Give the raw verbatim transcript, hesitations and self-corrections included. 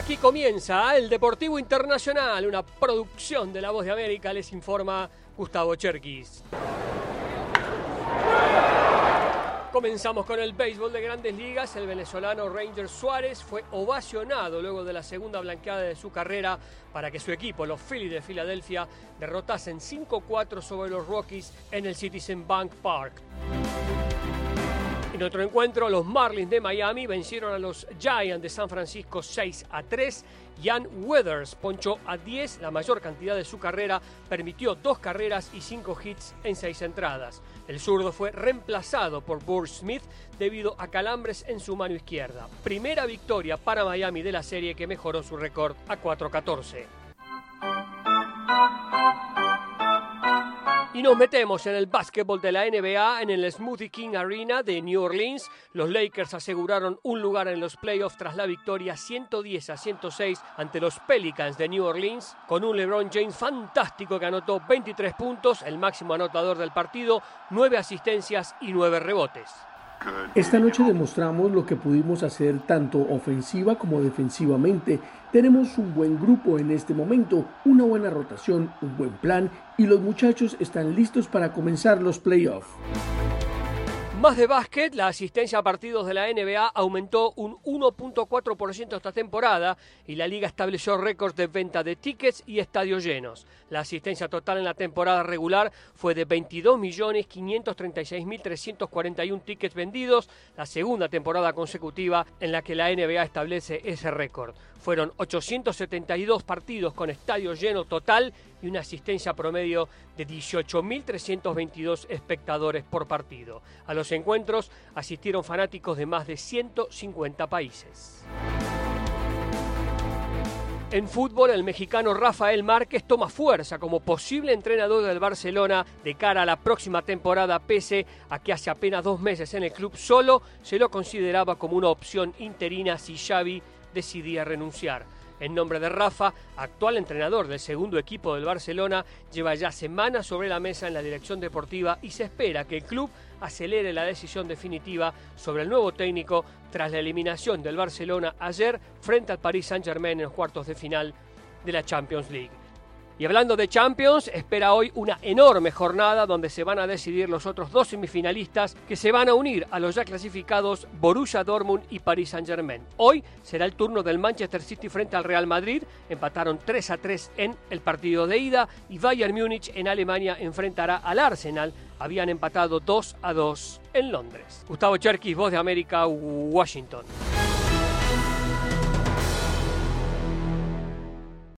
Aquí comienza el Deportivo Internacional, una producción de La Voz de América, les informa Gustavo Cherkis. Comenzamos con el béisbol de Grandes Ligas. El venezolano Ranger Suárez fue ovacionado luego de la segunda blanqueada de su carrera para que su equipo, los Phillies de Filadelfia, derrotasen cinco cuatro sobre los Rockies en el Citizen Bank Park. En otro encuentro, los Marlins de Miami vencieron a los Giants de San Francisco seis a tres. Ian Weathers ponchó a diez, la mayor cantidad de su carrera, permitió dos carreras y cinco hits en seis entradas. El zurdo fue reemplazado por Burge Smith debido a calambres en su mano izquierda. Primera victoria para Miami de la serie que mejoró su récord a cuatro catorce. Y nos metemos en el básquetbol de la N B A en el Smoothie King Arena de New Orleans. Los Lakers aseguraron un lugar en los playoffs tras la victoria ciento diez a ciento seis ante los Pelicans de New Orleans, con un LeBron James fantástico que anotó veintitrés puntos, el máximo anotador del partido, nueve asistencias y nueve rebotes. Esta noche demostramos lo que pudimos hacer tanto ofensiva como defensivamente. Tenemos un buen grupo en este momento, una buena rotación, un buen plan y los muchachos están listos para comenzar los playoffs. Más de básquet, la asistencia a partidos de la N B A aumentó un uno punto cuatro por ciento esta temporada y la liga estableció récords de venta de tickets y estadios llenos. La asistencia total en la temporada regular fue de veintidós millones quinientos treinta y seis mil trescientos cuarenta y uno tickets vendidos, la segunda temporada consecutiva en la que la N B A establece ese récord. Fueron ochocientos setenta y dos partidos con estadio lleno total y una asistencia promedio de dieciocho mil trescientos veintidós espectadores por partido. A los encuentros asistieron fanáticos de más de ciento cincuenta países. En fútbol, el mexicano Rafael Márquez toma fuerza como posible entrenador del Barcelona de cara a la próxima temporada, pese a que hace apenas dos meses en el club solo se lo consideraba como una opción interina si Xavi decidía renunciar. En nombre de Rafa, actual entrenador del segundo equipo del Barcelona, lleva ya semanas sobre la mesa en la dirección deportiva y se espera que el club acelere la decisión definitiva sobre el nuevo técnico tras la eliminación del Barcelona ayer frente al Paris Saint-Germain en los cuartos de final de la Champions League. Y hablando de Champions, espera hoy una enorme jornada donde se van a decidir los otros dos semifinalistas que se van a unir a los ya clasificados Borussia Dortmund y Paris Saint-Germain. Hoy será el turno del Manchester City frente al Real Madrid, empataron tres a tres en el partido de ida y Bayern Múnich en Alemania enfrentará al Arsenal, habían empatado dos a dos en Londres. Gustavo Cherkis, Voz de América, Washington.